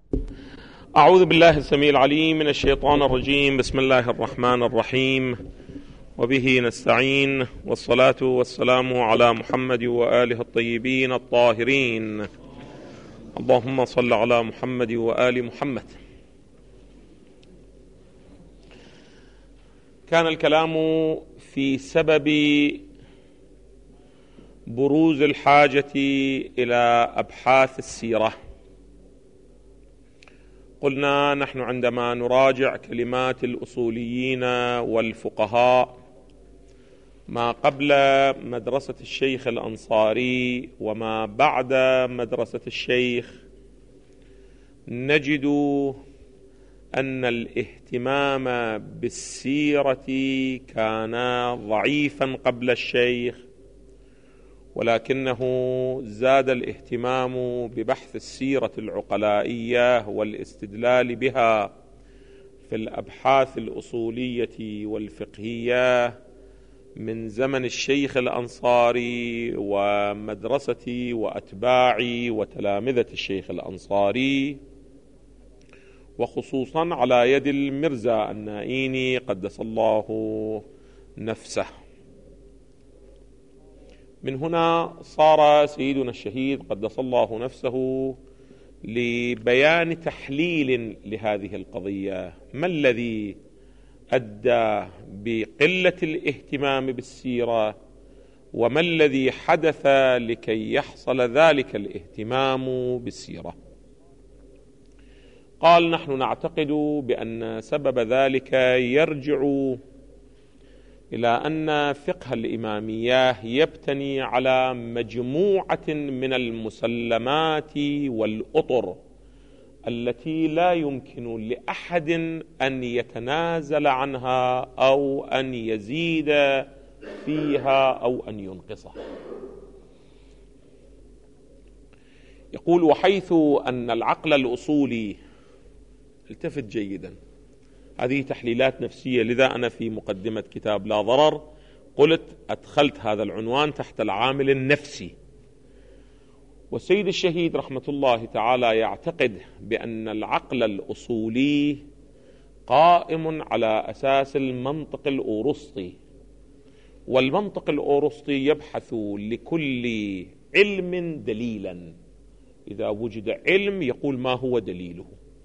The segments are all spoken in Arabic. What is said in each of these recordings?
أعوذ بالله السميع العليم من الشيطان الرجيم. بسم الله الرحمن الرحيم، وبه نستعين، والصلاة والسلام على محمد وآله الطيبين الطاهرين. اللهم صل على محمد وآل محمد. كان الكلام في سبب بروز الحاجة إلى أبحاث السيرة. قلنا نحن عندما نراجع كلمات الأصوليين والفقهاء ما قبل مدرسة الشيخ الأنصاري وما بعد مدرسة الشيخ، نجد أن الاهتمام بالسيرة كان ضعيفا قبل الشيخ، ولكنه زاد الاهتمام ببحث السيرة العقلائية والاستدلال بها في الأبحاث الأصولية والفقهية من زمن الشيخ الأنصاري ومدرسة وأتباع وتلامذة الشيخ الأنصاري، وخصوصا على يد المرزا النائيني قدس الله نفسه. من هنا صار سيدنا الشهيد قدس الله نفسه لبيان تحليل لهذه القضية. ما الذي أدى بقلة الاهتمام بالسيرة، وما الذي حدث لكي يحصل ذلك الاهتمام بالسيرة؟ قال: نحن نعتقد بأن سبب ذلك يرجع إلى أن فقه الإمامية يبتني على مجموعة من المسلمات والأطر التي لا يمكن لأحد أن يتنازل عنها أو أن يزيد فيها أو أن ينقصها. يقول: وحيث أن العقل الأصولي، التفت جيدا، هذه تحليلات نفسية، لذا أنا في مقدمة كتاب لا ضرر قلت أدخلت هذا العنوان تحت العامل النفسي. والسيد الشهيد رحمة الله تعالى يعتقد بأن العقل الأصولي قائم على أساس المنطق الأورسطي، والمنطق الأورسطي يبحث لكل علم دليلا. إذا وجد علم يقول ما هو دليله،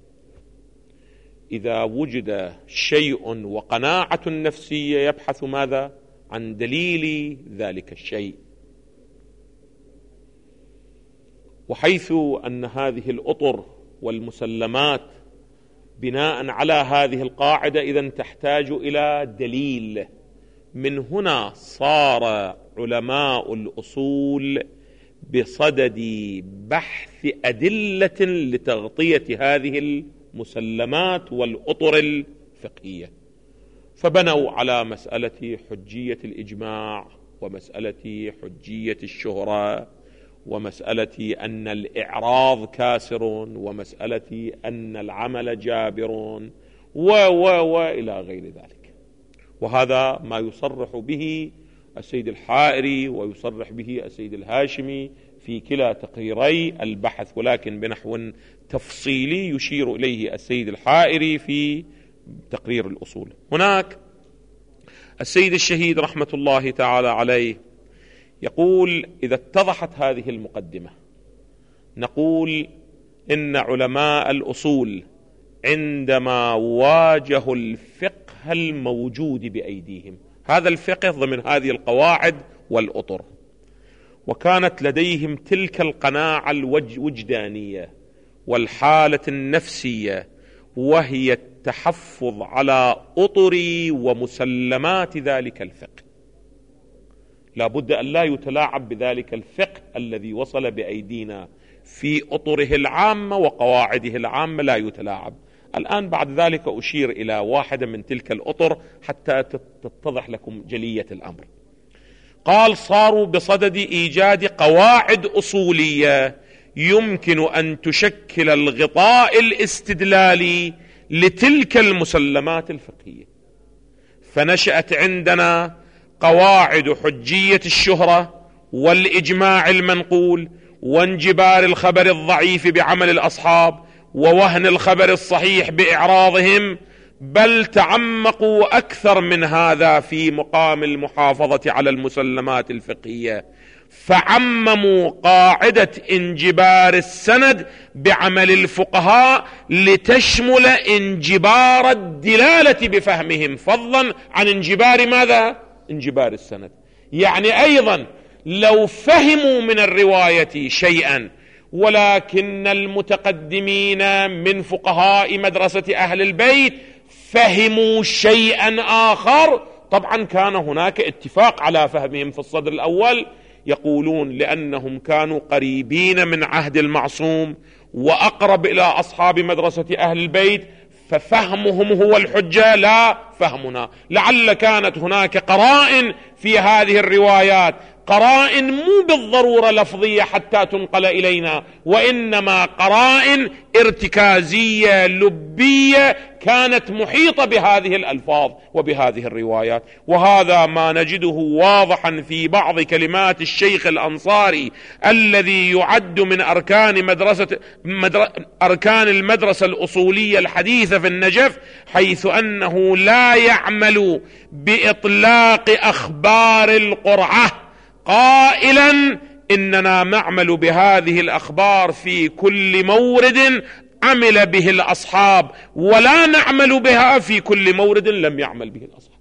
إذا وجد شيء وقناعة نفسية يبحث ماذا؟ عن دليل ذلك الشيء. وحيث أن هذه الأطر والمسلمات بناء على هذه القاعدة إذن تحتاج إلى دليل، من هنا صار علماء الأصول بصدد بحث أدلة لتغطية هذه المسلمات والأطر الفقهية، فبنوا على مسألة حجية الإجماع، ومسألة حجية الشهرة، ومسألة أن الإعراض كاسر، ومسألة أن العمل جابر، وإلى غير ذلك. وهذا ما يصرح به السيد الحائري ويصرح به السيد الهاشمي في كلا تقريري البحث، ولكن بنحو تفصيلي يشير إليه السيد الحائري في تقرير الأصول. هناك السيد الشهيد رحمة الله تعالى عليه يقول: إذا اتضحت هذه المقدمة نقول إن علماء الأصول عندما واجهوا الفقه الموجود بأيديهم، هذا الفقه ضمن هذه القواعد والأطر، وكانت لديهم تلك القناعة الوجدانية والحالة النفسية، وهي التحفظ على أطر ومسلمات ذلك الفقه، لا بد أن لا يتلاعب بذلك الفقه الذي وصل بأيدينا في أطره العامة وقواعده العامة، لا يتلاعب. الآن بعد ذلك أشير إلى واحدة من تلك الأطر حتى تتضح لكم جلية الأمر. قال: صاروا بصدد إيجاد قواعد أصولية يمكن أن تشكل الغطاء الاستدلالي لتلك المسلمات الفقهية، فنشأت عندنا قواعد حجية الشهرة والإجماع المنقول وانجبار الخبر الضعيف بعمل الأصحاب ووهن الخبر الصحيح بإعراضهم، بل تعمقوا أكثر من هذا في مقام المحافظة على المسلمات الفقهية، فعمموا قاعدة انجبار السند بعمل الفقهاء لتشمل انجبار الدلالة بفهمهم، فضلا عن انجبار ماذا؟ انجبار السند. يعني أيضا لو فهموا من الرواية شيئا ولكن المتقدمين من فقهاء مدرسة أهل البيت فهموا شيئا آخر، طبعا كان هناك اتفاق على فهمهم في الصدر الأول. يقولون لأنهم كانوا قريبين من عهد المعصوم وأقرب إلى أصحاب مدرسة أهل البيت، ففهمهم هو الحجة لا فهمنا. لعل كانت هناك قرائن في هذه الروايات، قرائن مو بالضرورة لفظية حتى تنقل إلينا، وإنما قرائن ارتكازية لبية كانت محيطة بهذه الألفاظ وبهذه الروايات. وهذا ما نجده واضحا في بعض كلمات الشيخ الأنصاري الذي يعد من أركان المدرسة الأصولية الحديثة في النجف، حيث أنه لا يعمل بإطلاق أخبار القرعة قائلا إننا نعمل بهذه الأخبار في كل مورد عمل به الأصحاب، ولا نعمل بها في كل مورد لم يعمل به الأصحاب،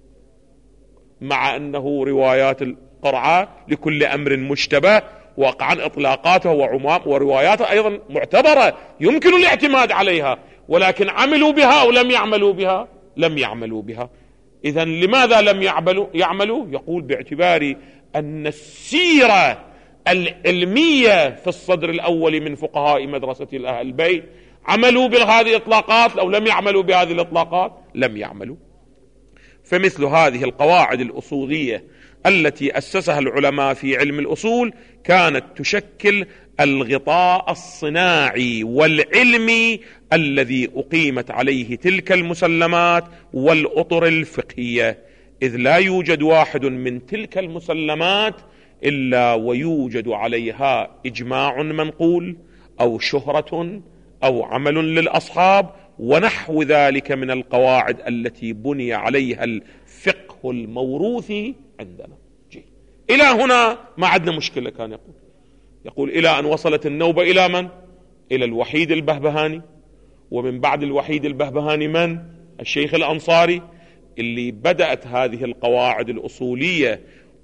مع أنه روايات القرعة لكل أمر مشتبه وقعا إطلاقاته وعمام ورواياته أيضا معتبرة يمكن الاعتماد عليها، ولكن عملوا بها أو لم يعملوا بها؟ لم يعملوا بها. إذن لماذا لم يعملوا؟ يقول باعتبار أن السيرة العلمية في الصدر الأول من فقهاء مدرسة أهل البيت عملوا بهذه الإطلاقات أو لم يعملوا بهذه الإطلاقات؟ لم يعملوا. فمثل هذه القواعد الأصولية التي أسسها العلماء في علم الأصول كانت تشكل الغطاء الصناعي والعلمي الذي أقيمت عليه تلك المسلمات والأطر الفقهية، إذ لا يوجد واحد من تلك المسلمات إلا ويوجد عليها إجماع منقول أو شهرة أو عمل للأصحاب ونحو ذلك من القواعد التي بني عليها الفقه الموروثي عندنا. إلى هنا ما عندنا مشكلة. كان يقول إلى أن وصلت النوبة إلى من؟ إلى الوحيد البهبهاني، ومن بعد الوحيد البهبهاني من؟ الشيخ الأنصاري، اللي بدأت هذه القواعد الأصولية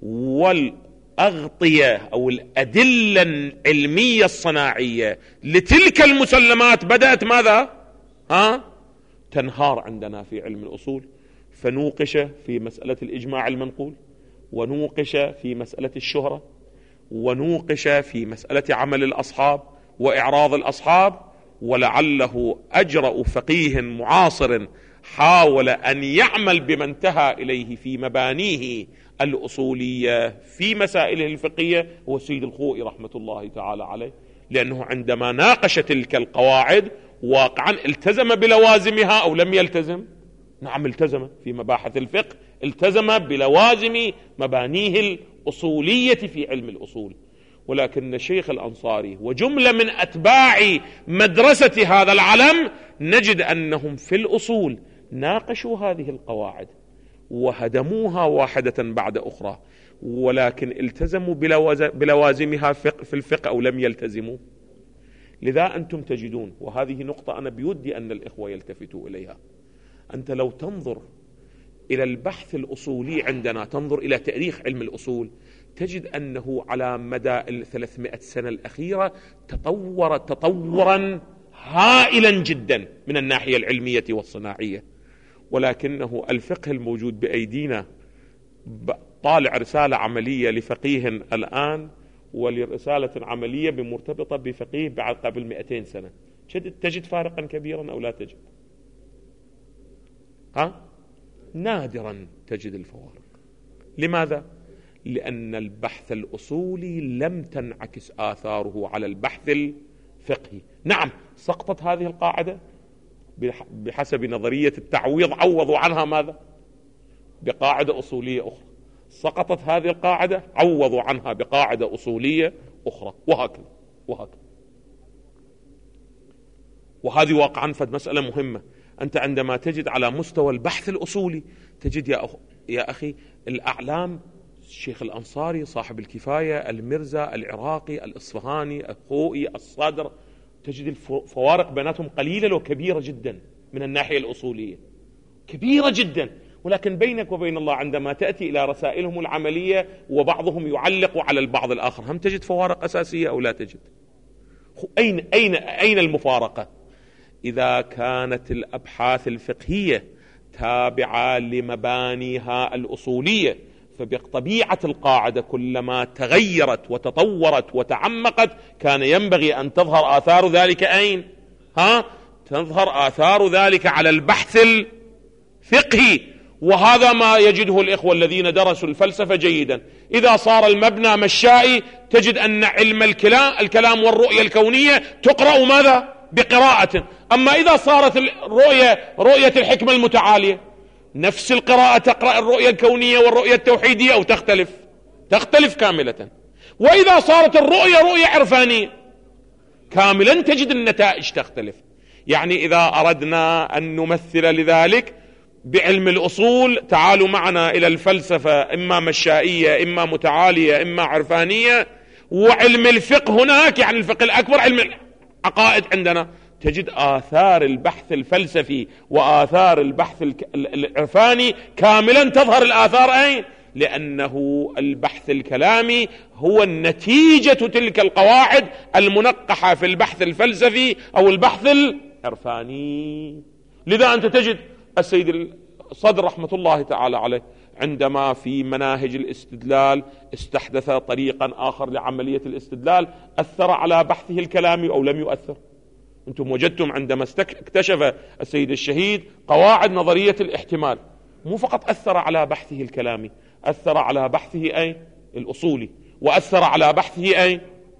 والأغطية أو الأدلة العلمية الصناعية لتلك المسلمات بدأت ماذا؟ تنهار عندنا في علم الأصول. فنوقش في مسألة الإجماع المنقول، ونوقش في مسألة الشهرة، ونوقش في مسألة عمل الأصحاب وإعراض الأصحاب. ولعله أجرأ فقيه معاصر حاول أن يعمل بما انتهى إليه في مبانيه الأصولية في مسائله الفقهية هو السيد الخوئي رحمة الله تعالى عليه، لأنه عندما ناقش تلك القواعد واقعا التزم بلوازمها أو لم يلتزم؟ نعم التزم. في مباحث الفقه التزم بلوازم مبانيه الأصولية في علم الأصول. ولكن الشيخ الأنصاري وجملة من أتباع مدرسة هذا العلم نجد أنهم في الأصول ناقشوا هذه القواعد وهدموها واحدة بعد أخرى، ولكن التزموا بلوازمها في الفقه أو لم يلتزموا. لذا أنتم تجدون، وهذه نقطة أنا بودي أن الإخوة يلتفتوا إليها، أنت لو تنظر إلى البحث الأصولي عندنا، تنظر إلى تاريخ علم الأصول، تجد أنه على مدى 300 سنة الأخيرة تطور تطورا هائلا جدا من الناحية العلمية والصناعية. ولكنه الفقه الموجود بأيدينا، طالع رسالة عملية لفقيه الآن ولرسالة عملية بمرتبطة بفقيه بعد قبل 200 سنة، تجد فارقا كبيرا أو لا تجد؟ نادرا تجد الفوارق. لماذا؟ لأن البحث الأصولي لم تنعكس آثاره على البحث الفقهي. نعم سقطت هذه القاعدة بحسب نظرية التعويض، عوضوا عنها ماذا؟ بقاعدة أصولية أخرى. سقطت هذه القاعدة، عوضوا عنها بقاعدة أصولية أخرى، وهكذا وهكذا. وهذه واقعا فد مسألة مهمة. أنت عندما تجد على مستوى البحث الأصولي تجد يا أخي الأعلام، الشيخ الأنصاري صاحب الكفاية، المرزا، العراقي، الإصفهاني، الخوئي، الصدر، تجد الفوارق بيناتهم قليلة وكبيرة جدا من الناحية الأصولية، كبيرة جدا. ولكن بينك وبين الله عندما تأتي إلى رسائلهم العملية وبعضهم يعلق على البعض الآخر، هم تجد فوارق أساسية أو لا تجد؟ أين المفارقة؟ إذا كانت الأبحاث الفقهية تابعة لمبانيها الأصولية، فبطبيعة القاعدة كلما تغيرت وتطورت وتعمقت كان ينبغي أن تظهر آثار ذلك أين؟ تظهر آثار ذلك على البحث الفقهي. وهذا ما يجده الإخوة الذين درسوا الفلسفة جيدا. إذا صار المبنى مشائي تجد أن علم الكلام والرؤية الكونية تقرأ ماذا؟ بقراءة. أما إذا صارت رؤية الحكمة المتعالية، نفس القراءة تقرأ الرؤية الكونية والرؤية التوحيدية أو تختلف كاملة. وإذا صارت الرؤية رؤية عرفانية كاملا تجد النتائج تختلف. يعني إذا أردنا أن نمثل لذلك بعلم الأصول، تعالوا معنا إلى الفلسفة، إما مشائية إما متعالية إما عرفانية، وعلم الفقه هناك، يعني الفقه الأكبر علم العقائد عندنا، تجد آثار البحث الفلسفي وآثار البحث العرفاني كاملا تظهر الآثار أين؟ لأنه البحث الكلامي هو النتيجة تلك القواعد المنقحة في البحث الفلسفي أو البحث العرفاني. لذا أنت تجد السيد الصدر رحمة الله تعالى عليه عندما في مناهج الاستدلال استحدث طريقا آخر لعملية الاستدلال، أثر على بحثه الكلامي أو لم يؤثر؟ أنتم وجدتم عندما اكتشف السيد الشهيد قواعد نظرية الاحتمال، مو فقط أثر على بحثه الكلامي، أثر على بحثه الأصولي، وأثر على بحثه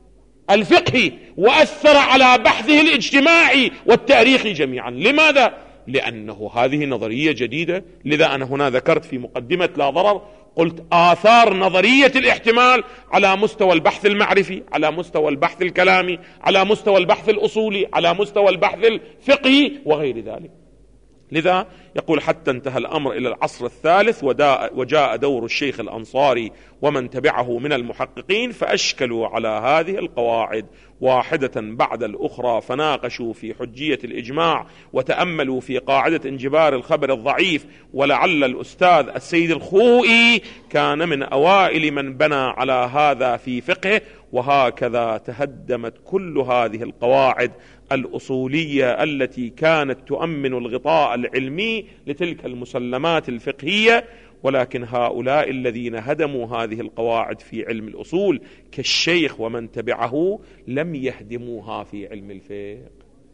الفقهي، وأثر على بحثه الاجتماعي والتاريخي جميعا. لماذا؟ لأنه هذه نظرية جديدة. لذا أنا هنا ذكرت في مقدمة لا ضرر، قلت آثار نظرية الاحتمال على مستوى البحث المعرفي، على مستوى البحث الكلامي، على مستوى البحث الأصولي، على مستوى البحث الفقهي وغير ذلك. لذا يقول حتى انتهى الأمر إلى العصر الثالث وجاء دور الشيخ الأنصاري ومن تبعه من المحققين، فأشكلوا على هذه القواعد واحدة بعد الأخرى، فناقشوا في حجية الإجماع وتأملوا في قاعدة انجبار الخبر الضعيف. ولعل الأستاذ السيد الخوئي كان من أوائل من بنى على هذا في فقهه. وهكذا تهدمت كل هذه القواعد الأصولية التي كانت تؤمن الغطاء العلمي لتلك المسلمات الفقهية. ولكن هؤلاء الذين هدموا هذه القواعد في علم الأصول كالشيخ ومن تبعه لم يهدموها في علم الفقه.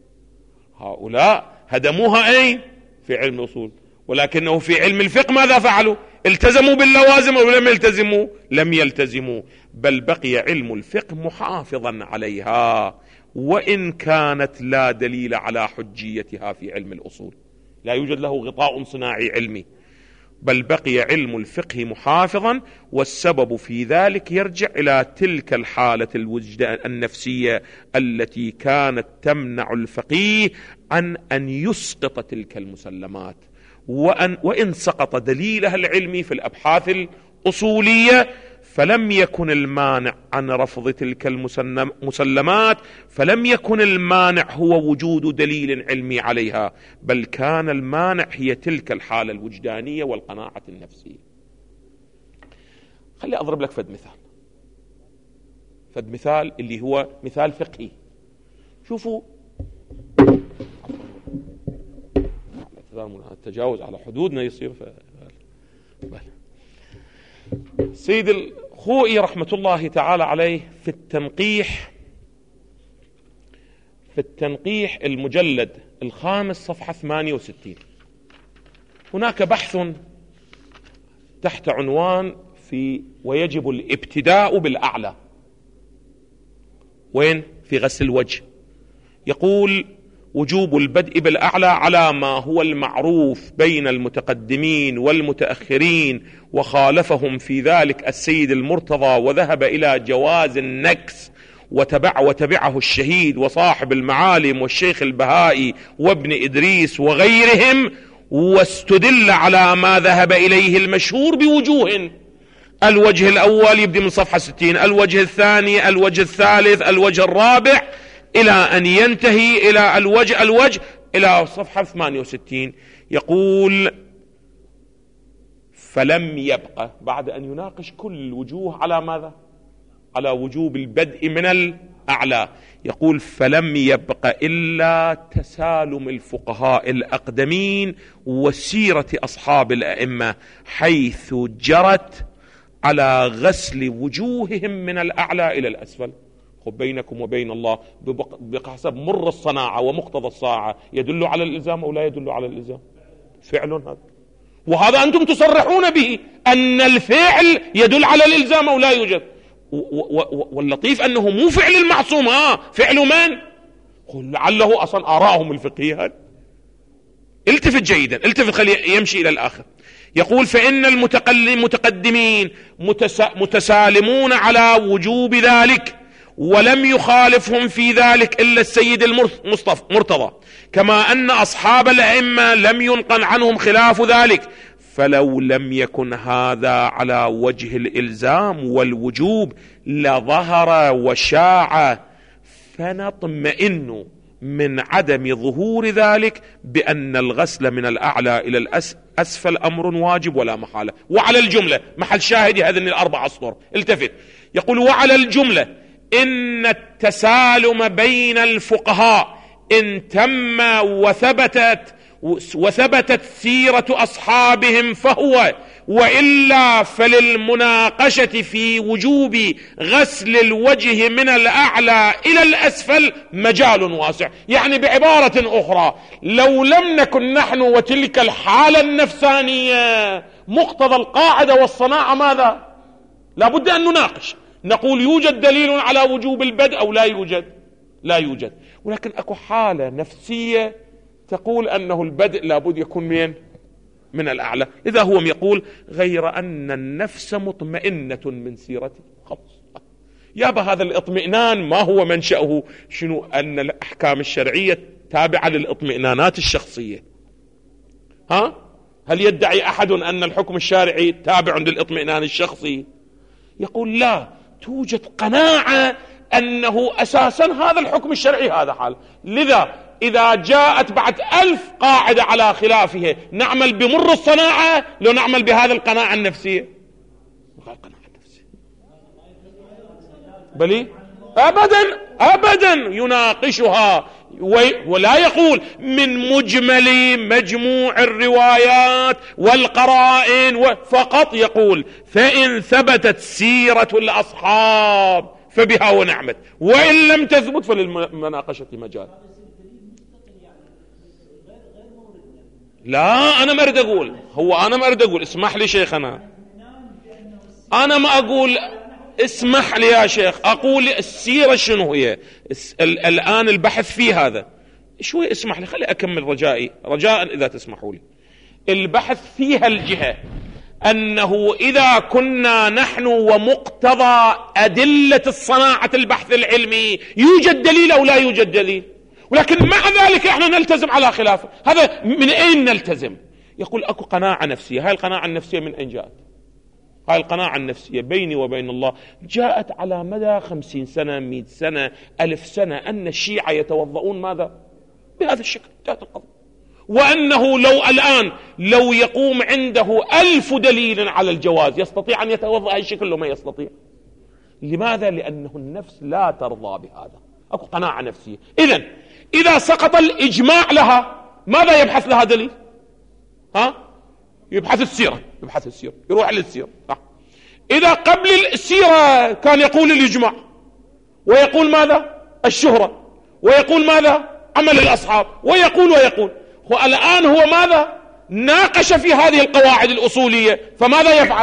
هؤلاء هدموها أين؟ في علم الأصول. ولكنه في علم الفقه ماذا فعلوا؟ التزموا باللوازم أو لم يلتزموا؟ لم يلتزموا، بل بقي علم الفقه محافظا عليها، وإن كانت لا دليل على حجيتها في علم الأصول، لا يوجد له غطاء صناعي علمي، بل بقي علم الفقه محافظا. والسبب في ذلك يرجع إلى تلك الحالة الوجدان النفسية التي كانت تمنع الفقيه عن أن يسقط تلك المسلمات، وإن سقط دليلها العلمي في الأبحاث الأصولية فلم يكن المانع عن رفض تلك المسلمات، فلم يكن المانع هو وجود دليل علمي عليها، بل كان المانع هي تلك الحالة الوجدانية والقناعة النفسية. خلي أضرب لك فد مثال اللي هو مثال فقهي. شوفوا التجاوز على حدودنا يصير سيد الخوئي رحمة الله تعالى عليه في التنقيح المجلد الخامس صفحة 68 هناك بحث تحت عنوان ويجب الابتداء بالأعلى. وين؟ في غسل الوجه. يقول وجوب البدء بالأعلى على ما هو المعروف بين المتقدمين والمتأخرين، وخالفهم في ذلك السيد المرتضى وذهب إلى جواز النكس وتبعه الشهيد وصاحب المعالم والشيخ البهائي وابن إدريس وغيرهم، واستدل على ما ذهب إليه المشهور بوجوه. الوجه الأول يبدأ من صفحة 60، الوجه الثاني، الوجه الثالث، الوجه الرابع، إلى أن ينتهي إلى الوجه إلى صفحة 68. يقول: فلم يبقى، بعد أن يناقش كل الوجوه على ماذا؟ على وجوب البدء من الأعلى، يقول: فلم يبق إلا تسالم الفقهاء الأقدمين وسيرة أصحاب الأئمة، حيث جرت على غسل وجوههم من الأعلى إلى الأسفل. بينكم وبين الله بحسب مر الصناعة ومقتضى الساعة يدل على الإلزام أو لا يدل على الإلزام؟ فعل هذا، وهذا أنتم تصرحون به أن الفعل يدل على الإلزام أو لا يوجد. واللطيف أنه مو فعل المعصوم، فعل من؟ قل لعله أصلا آراءهم الفقهية. التفت جيدا، التفت، خليه يمشي إلى الآخر. يقول: فإن المتقدمين متسالمون على وجوب ذلك، ولم يخالفهم في ذلك إلا السيد المرتضى، كما أن أصحاب الأئمة لم ينقل عنهم خلاف ذلك. فلو لم يكن هذا على وجه الإلزام والوجوب لظهر وشاع، فنطمئن من عدم ظهور ذلك بأن الغسل من الأعلى إلى الأسفل أمر واجب ولا محالة. وعلى الجملة، محل شاهد هذين الأربع أسطر، التفت، يقول: وعلى الجملة إن التسالم بين الفقهاء إن تم وثبتت سيرة أصحابهم فهو، وإلا فللمناقشة في وجوب غسل الوجه من الأعلى إلى الأسفل مجال واسع. يعني بعبارة أخرى، لو لم نكن نحن وتلك الحالة النفسانية مقتضى القاعدة والصناعة ماذا؟ لابد أن نناقش، نقول: يوجد دليل على وجوب البدء أو لا يوجد؟ لا يوجد. ولكن أكو حالة نفسية تقول أنه البدء لابد يكون من الأعلى. إذا هو يقول: غير أن النفس مطمئنة من سيرته. خلاص، يابا هذا الاطمئنان ما هو منشأه؟ شنو؟ أن الأحكام الشرعية تابعة للاطمئنانات الشخصية. هل يدعي أحد أن الحكم الشرعي تابع للاطمئنان الشخصي؟ يقول: لا، توجد قناعة أنه أساسا هذا الحكم الشرعي هذا حال. لذا إذا جاءت بعد 1000 قاعدة على خلافه نعمل بمر الصناعة لو نعمل بهذا القناعة النفسية؟ القناعة النفسية بلي أبدا يناقشها، ولا يقول من مجمل مجموع الروايات والقرائن فقط، يقول: فإن ثبتت سيرة الأصحاب فبها ونعمت، وإن لم تثبت فللمناقشة مجال. لا، أنا ما أريد أقول، أنا ما أريد أقول، اسمح لي شيخنا، أنا ما أقول، اسمح لي يا شيخ، أقول السيرة شنو هي الآن البحث في هذا شوي. اسمح لي، خلي أكمل رجاء إذا تسمحوا لي. البحث فيها الجهة أنه إذا كنا نحن ومقتضى أدلة الصناعة البحث العلمي يوجد دليل أو لا يوجد دليل، ولكن مع ذلك احنا نلتزم على خلافه. هذا من أين نلتزم؟ يقول: أكو قناعة نفسية. هاي القناعة النفسية من أين جاءت؟ هاي القناعة النفسية بيني وبين الله جاءت على مدى 50 سنة 100 سنة 1000 سنة، أن الشيعة يتوضؤون ماذا؟ بهذا الشكل، جاءت القضية. وأنه لو يقوم عنده 1000 دليل على الجواز يستطيع أن يتوضأ أي شكل، ما يستطيع. لماذا؟ لأنه النفس لا ترضى بهذا. أكو قناعة نفسية. إذا سقط الإجماع لها ماذا يبحث لها دليل؟ يبحث السيرة، يروح للسيرة. إذا قبل السيرة كان يقول الإجماع، ويقول ماذا؟ الشهرة، ويقول ماذا؟ عمل الأصحاب، ويقول والآن هو ماذا؟ ناقش في هذه القواعد الأصولية، فماذا يفعل؟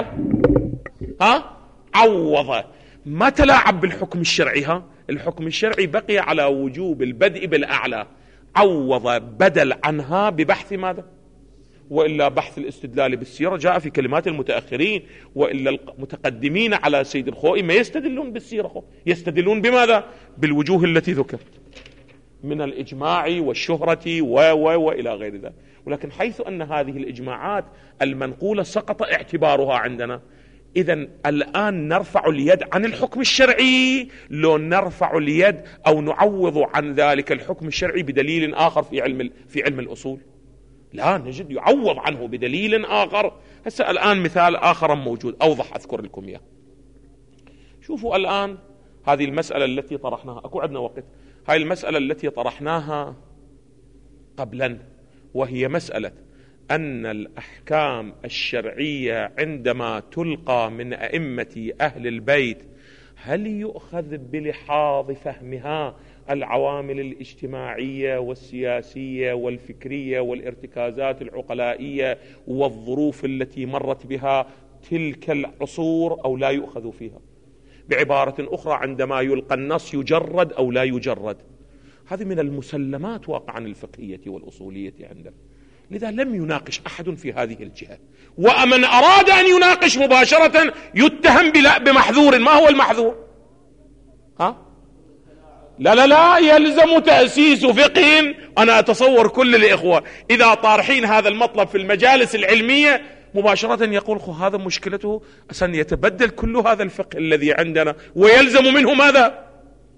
عوض، ما تلاعب بالحكم الشرعي. الحكم الشرعي بقي على وجوب البدء بالأعلى، عوض بدل عنها ببحث ماذا؟ وإلا بحث الاستدلال بالسيرة جاء في كلمات المتأخرين، وإلا المتقدمين على سيد الخوئي ما يستدلون بالسيرة، يستدلون بماذا؟ بالوجوه التي ذكرت من الإجماع والشهرة وإلى غير ذلك. ولكن حيث أن هذه الإجماعات المنقولة سقط اعتبارها عندنا، إذن الآن نرفع اليد عن الحكم الشرعي، لو نرفع اليد أو نعوض عن ذلك الحكم الشرعي بدليل آخر في علم الأصول؟ لا، نجد يعوض عنه بدليل آخر. هسه الآن مثال آخر موجود أوضح أذكر لكم إياه. شوفوا الآن هذه المسألة التي طرحناها، أكو عندنا وقت، هاي المسألة التي طرحناها قبلا، وهي مسألة أن الأحكام الشرعية عندما تلقى من أئمة أهل البيت هل يؤخذ بلحاظ فهمها العوامل الاجتماعية والسياسية والفكرية والارتكازات العقلائية والظروف التي مرت بها تلك العصور، أو لا يؤخذ فيها؟ بعبارة أخرى، عندما يلقى النص يجرد أو لا يجرد؟ هذه من المسلمات واقعا الفقهية والأصولية عندنا. لذا لم يناقش أحد في هذه الجهة، ومن أراد أن يناقش مباشرة يتهم بمحذور. ما هو المحذور؟ لا يلزم تأسيس فقه. أنا أتصور كل الإخوة إذا طارحين هذا المطلب في المجالس العلمية مباشرة يقول هذا مشكلته أن يتبدل كل هذا الفقه الذي عندنا، ويلزم منه ماذا؟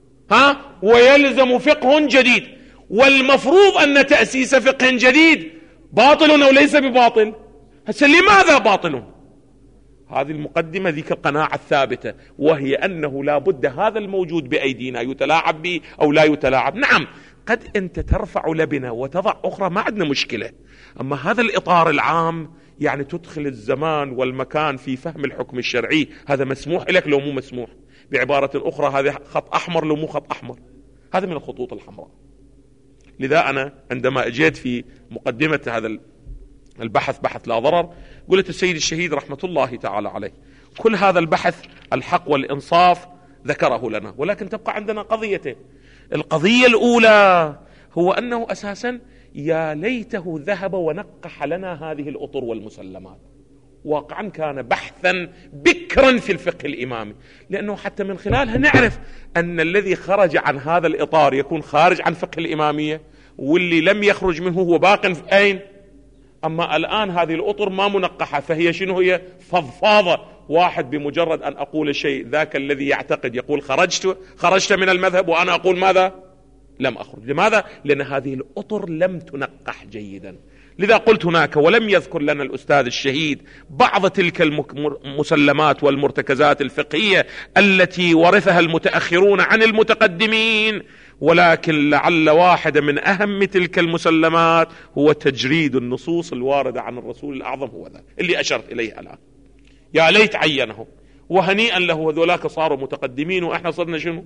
ويلزم فقه جديد. والمفروض أن تأسيس فقه جديد باطل أو ليس بباطل؟ هسه لماذا باطل؟ هذه المقدمة، ذيك القناعة الثابتة، وهي أنه لا بد هذا الموجود بأيدينا يتلاعب به أو لا يتلاعب. نعم، قد أنت ترفع لبنة وتضع أخرى، ما عندنا مشكلة، أما هذا الإطار العام يعني تدخل الزمان والمكان في فهم الحكم الشرعي، هذا مسموح لك لو مو مسموح؟ بعبارة أخرى، هذا خط أحمر لو مو خط أحمر؟ هذا من الخطوط الحمراء. لذا أنا عندما أجيت في مقدمة هذا البحث، بحث لا ضرر، قلت السيد الشهيد رحمة الله تعالى عليه كل هذا البحث الحق والإنصاف ذكره لنا، ولكن تبقى عندنا قضيتين. القضية الأولى هو أنه أساسا يا ليته ذهب ونقح لنا هذه الأطر والمسلمات. واقعا كان بحثا بكرا في الفقه الإمامي، لأنه حتى من خلالها نعرف أن الذي خرج عن هذا الإطار يكون خارج عن فقه الإمامية، واللي لم يخرج منه هو باق في أين؟ أما الآن هذه الأطر ما منقحة، فهي شنو؟ هي فضفاضة. واحد بمجرد أن أقول شيء، ذاك الذي يعتقد يقول خرجت من المذهب، وأنا أقول ماذا؟ لم أخرج. لماذا؟ لأن هذه الأطر لم تنقح جيدا. لذا قلت هناك، ولم يذكر لنا الأستاذ الشهيد بعض تلك المسلمات والمرتكزات الفقهية التي ورثها المتأخرون عن المتقدمين، ولكن لعل واحدة من أهم تلك المسلمات هو تجريد النصوص الواردة عن الرسول الأعظم، هو ذا اللي أشرت إليه الآن. يا ليت عينه، وهنيئا له، ذولاك صاروا متقدمين وإحنا صرنا شنو؟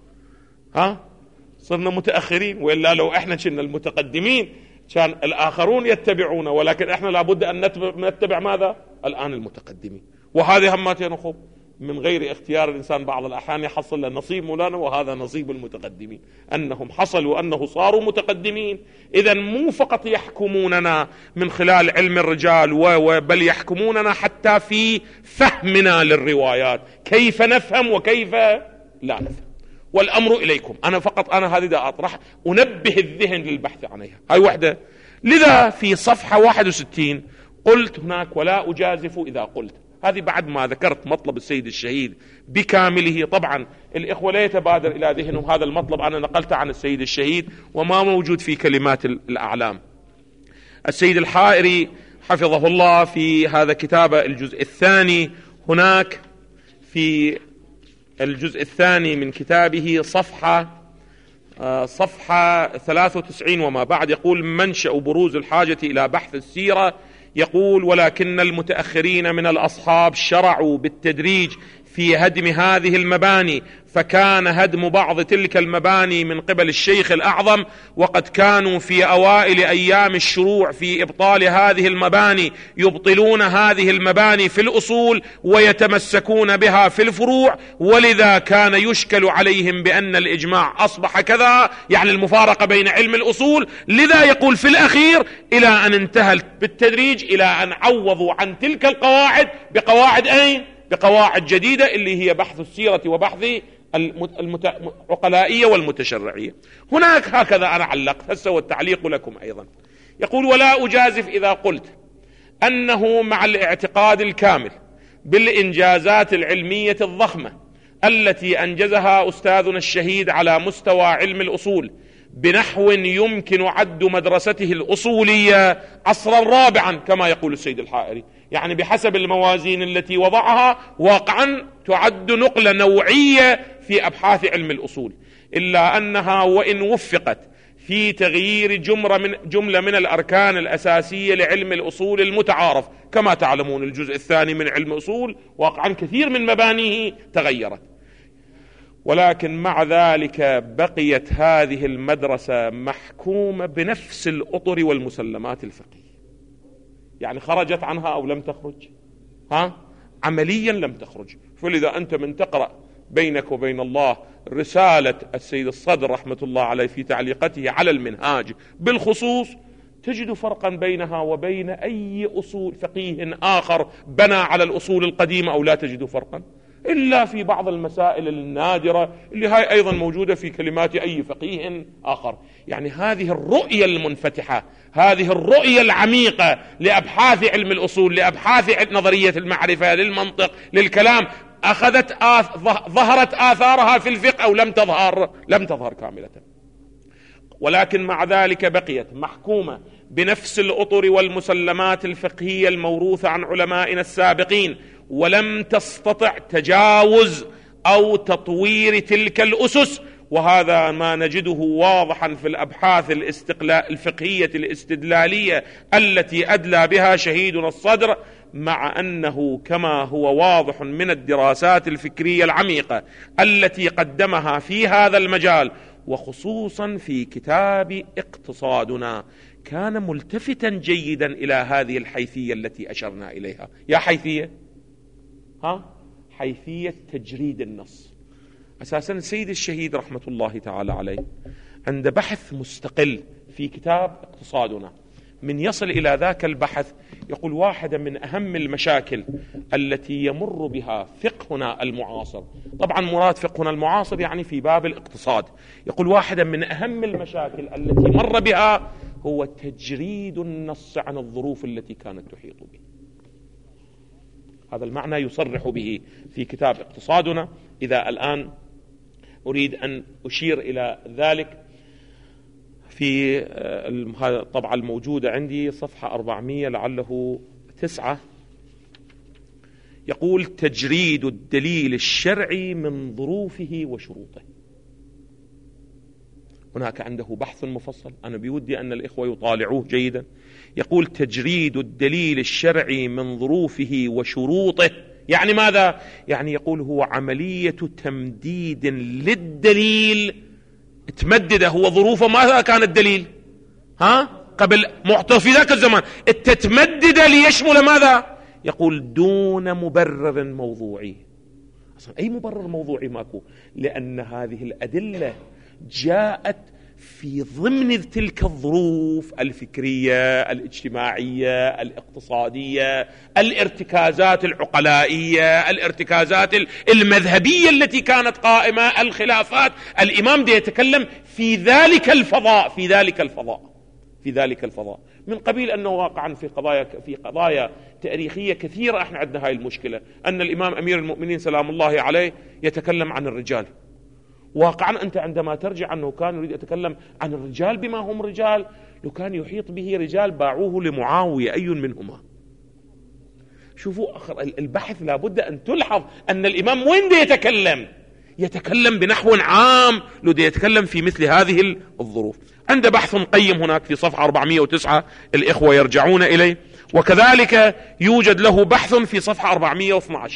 صرنا متأخرين. وإلا لو إحنا كنا المتقدمين كان الآخرون يتبعون، ولكن إحنا لابد أن نتبع ماذا؟ الآن المتقدمين. وهذه هماتين نخوض من غير اختيار الإنسان بعض الأحيان يحصل له نصيب مولانا، وهذا نصيب المتقدمين، أنهم حصلوا أنه صاروا متقدمين. إذن مو فقط يحكموننا من خلال علم الرجال بل يحكموننا حتى في فهمنا للروايات، كيف نفهم وكيف لا نفهم. والأمر إليكم، أنا فقط هذه دا أطرح أنبه الذهن للبحث عنها. هاي وحدة. لذا في صفحة 61 قلت هناك، ولا أجازف إذا قلت، هذه بعد ما ذكرت مطلب السيد الشهيد بكامله. طبعا الإخوة لا يتبادر إلى ذهنهم هذا المطلب أنا نقلت عن السيد الشهيد وما موجود في كلمات الأعلام. السيد الحائري حفظه الله في هذا كتابه الجزء الثاني، هناك في الجزء الثاني من كتابه صفحة 93 وما بعد، يقول: منشأ بروز الحاجة إلى بحث السيرة، يقول: ولكن المتأخرين من الأصحاب شرعوا بالتدريج في هدم هذه المباني، فكان هدم بعض تلك المباني من قبل الشيخ الأعظم، وقد كانوا في أوائل أيام الشروع في إبطال هذه المباني يبطلون هذه المباني في الأصول ويتمسكون بها في الفروع، ولذا كان يشكل عليهم بأن الإجماع أصبح كذا، يعني المفارقة بين علم الأصول. لذا يقول في الأخير إلى أن انتهت بالتدريج إلى أن عوضوا عن تلك القواعد بقواعد أين؟ بقواعد جديدة اللي هي بحث السيرة وبحث العقلائية والمتشرعية. هناك هكذا أنا علقت هسه، والتعليق لكم أيضا. يقول: ولا أجازف إذا قلت أنه مع الاعتقاد الكامل بالإنجازات العلمية الضخمة التي أنجزها أستاذنا الشهيد على مستوى علم الأصول بنحو يمكن عد مدرسته الأصولية عصرا رابعا كما يقول السيد الحائري، يعني بحسب الموازين التي وضعها واقعا تعد نقلة نوعية في أبحاث علم الأصول، إلا أنها وإن وفقت في تغيير جملة من الأركان الأساسية لعلم الأصول المتعارف، كما تعلمون الجزء الثاني من علم الأصول واقعا كثير من مبانيه تغيرت، ولكن مع ذلك بقيت هذه المدرسة محكومة بنفس الأطر والمسلمات الفقهية. يعني خرجت عنها أو لم تخرج؟ عمليا لم تخرج. فلذا أنت من تقرأ بينك وبين الله رسالة السيد الصدر رحمة الله عليه في تعليقته على المنهاج بالخصوص، تجد فرقا بينها وبين أي أصول فقيه آخر بنى على الأصول القديمة، أو لا تجد فرقا إلا في بعض المسائل النادرة اللي هاي أيضا موجودة في كلمات أي فقيه آخر. يعني هذه الرؤية المنفتحة، هذه الرؤية العميقة لأبحاث علم الأصول، لأبحاث نظرية المعرفة، للمنطق، للكلام، ظهرت آثارها في الفقه أو لم تظهر كاملة، ولكن مع ذلك بقيت محكومة بنفس الأطر والمسلمات الفقهية الموروثة عن علمائنا السابقين، ولم تستطع تجاوز أو تطوير تلك الأسس. وهذا ما نجده واضحا في الأبحاث الفقهية الاستدلالية التي أدلى بها شهيدنا الصدر، مع أنه كما هو واضح من الدراسات الفكرية العميقة التي قدمها في هذا المجال، وخصوصا في كتاب اقتصادنا، كان ملتفتا جيدا إلى هذه الحيثية التي أشرنا إليها. يا حيثية حيثية تجريد النص. أساسا السيد الشهيد رحمة الله تعالى عليه عند بحث مستقل في كتاب اقتصادنا، من يصل إلى ذاك البحث يقول: واحدة من أهم المشاكل التي يمر بها فقهنا المعاصر، طبعا مراد فقهنا المعاصر يعني في باب الاقتصاد، يقول: واحدة من أهم المشاكل التي مر بها هو تجريد النص عن الظروف التي كانت تحيط به. هذا المعنى يصرح به في كتاب اقتصادنا. إذا الآن أريد أن أشير إلى ذلك في الطبعة الموجودة عندي صفحة 400 لعله 9، يقول: تجريد الدليل الشرعي من ظروفه وشروطه. هناك عنده بحث مفصل، أنا بودي أن الإخوة يطالعوه جيدا. يقول: تجريد الدليل الشرعي من ظروفه وشروطه، يعني ماذا؟ يعني يقول هو عملية تمديد للدليل، تمدده هو ظروفه. ماذا كان الدليل قبل معطى في ذاك الزمان؟ تتمدد ليشمل ماذا؟ يقول: دون مبرر موضوعي. أصلا أي مبرر موضوعي ماكو، لأن هذه الأدلة جاءت في ضمن تلك الظروف الفكرية الإجتماعية الإقتصادية، الارتكازات العقلائية، الارتكازات المذهبية التي كانت قائمة، الخلافات. الإمام ده يتكلم في ذلك الفضاء من قبيل أنه واقعا في قضايا تاريخية كثيرة. احنا عندنا هاي المشكلة، أن الإمام أمير المؤمنين سلام الله عليه يتكلم عن الرجال. واقعا أنت عندما ترجع أنه كان يريد يتكلم عن الرجال بما هم رجال، لو كان يحيط به رجال باعوه لمعاوية، أي منهما؟ شوفوا البحث لابد أن تلحظ أن الإمام وين ده يتكلم بنحو عام، لو ده يتكلم في مثل هذه الظروف. عنده بحث قيم هناك في صفحة 409 الإخوة يرجعون إليه، وكذلك يوجد له بحث في صفحة 412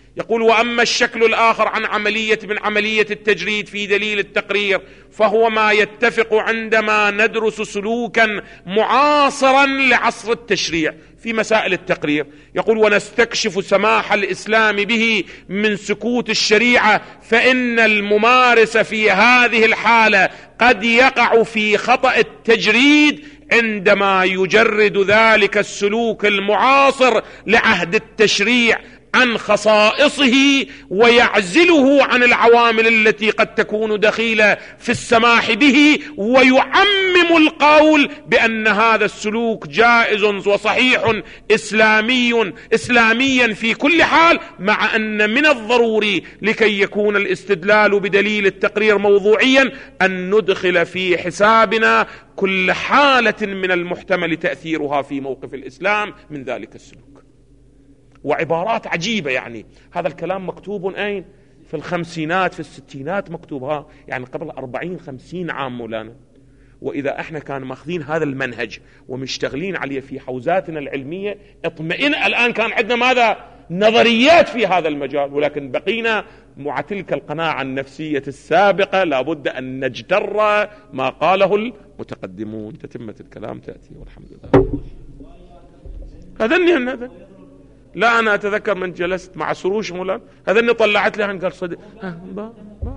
يقول: وأما الشكل الآخر عن عملية التجريد في دليل التقرير فهو ما يتفق عندما ندرس سلوكا معاصرا لعصر التشريع في مسائل التقرير. يقول: ونستكشف سماح الإسلام به من سكوت الشريعة، فإن الممارس في هذه الحالة قد يقع في خطأ التجريد عندما يجرد ذلك السلوك المعاصر لعهد التشريع عن خصائصه ويعزله عن العوامل التي قد تكون دخيلة في السماح به، ويعمم القول بأن هذا السلوك جائز وصحيح إسلاميا في كل حال، مع أن من الضروري لكي يكون الاستدلال بدليل التقرير موضوعيا أن ندخل في حسابنا كل حالة من المحتمل تأثيرها في موقف الإسلام من ذلك السلوك. وعبارات عجيبة، يعني هذا الكلام مكتوب أين؟ في الخمسينات، في الستينات مكتوبها، يعني قبل 40-50 عام مولانا. وإذا احنا كان ماخذين هذا المنهج ومشتغلين عليه في حوزاتنا العلمية اطمئن. الآن كان عندنا ماذا؟ نظريات في هذا المجال، ولكن بقينا مع تلك القناعة النفسية السابقة لابد أن نجتر ما قاله المتقدمون. تتمة الكلام تأتي والحمد لله. هذا لا، أنا أتذكر من جلست مع سروش مولانا، هذا اللي طلعت لي قال: صدق